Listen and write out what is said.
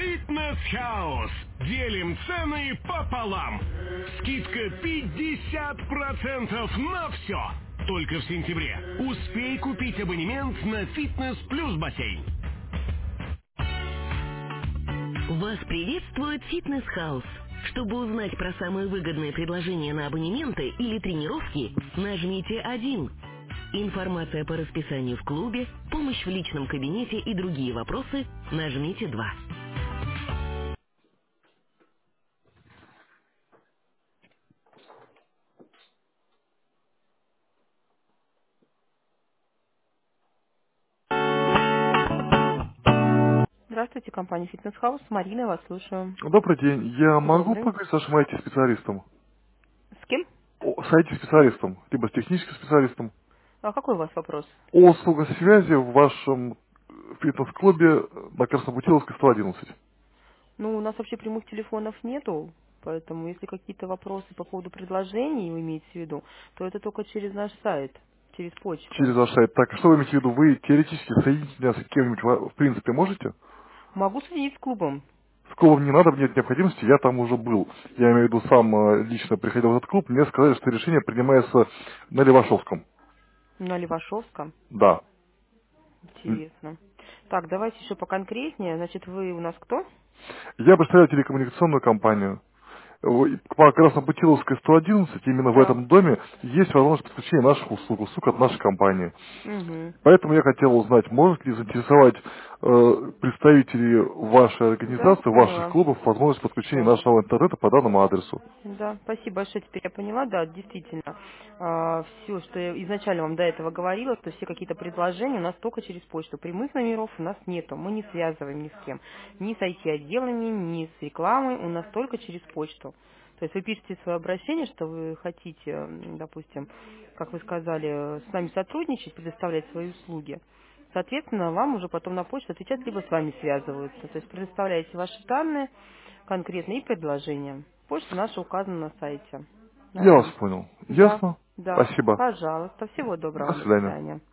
Фитнес-хаус. Делим цены пополам. Скидка 50% на все. Только в сентябре. Успей купить абонемент на Фитнес плюс бассейн. Вас приветствует Фитнес-хаус. Чтобы узнать про самые выгодные предложения на абонементы или тренировки, нажмите 1. Информация по расписанию в клубе, помощь в личном кабинете и другие вопросы, нажмите 2. Здравствуйте, компания Фитнес-хаус. Марина, вас слушаю. Добрый день. Я могу Добрый. поговорить с вашим IT-специалистом? С кем? С IT-специалистом, либо с техническим специалистом. А какой у вас вопрос? О услугах связи в вашем фитнес-клубе на Краснобутиловской 111. Ну, у нас вообще прямых телефонов нету, поэтому если какие-то вопросы по поводу предложений вы имеете в виду, то это только через наш сайт, через Через почту. ваш сайт. Так, что вы имеете в виду? Вы теоретически соедините меня с кем-нибудь, в принципе, можете? Могу соединить с клубом. С клубом не надо, нет необходимости, я там уже был. Я имею в виду, сам лично приходил в этот клуб, мне сказали, что решение принимается на Левашовском. На Левашовском. Да. Интересно. Так, давайте еще поконкретнее. Значит, вы у нас кто? Я представляю телекоммуникационную компанию. По Краснопутиловской 111, именно в Так. этом доме, есть возможность подключения наших услуг от нашей компании. Угу. Поэтому я хотел узнать, может ли заинтересовать представителей вашей Да, организации, ваших поняла. клубов, возможность подключения Все. нашего интернета по данному адресу. Да, спасибо большое, теперь я поняла, да, действительно. Все, что я изначально вам до этого говорила, что все какие-то предложения у нас только через почту. Прямых номеров у нас нету, мы не связываем ни с кем. Ни с IT-отделами, ни с рекламой, у нас только через почту. То есть вы пишете свое обращение, что вы хотите, допустим, как вы сказали, с нами сотрудничать, предоставлять свои услуги. Соответственно, вам уже потом на почту отвечать, либо с вами связываются. То есть предоставляете ваши данные конкретные и предложения. Почта наша указана на сайте Я вас нашем. понял. Да, Ясно? да. Спасибо. Пожалуйста. Всего До доброго. До свидания. свидания.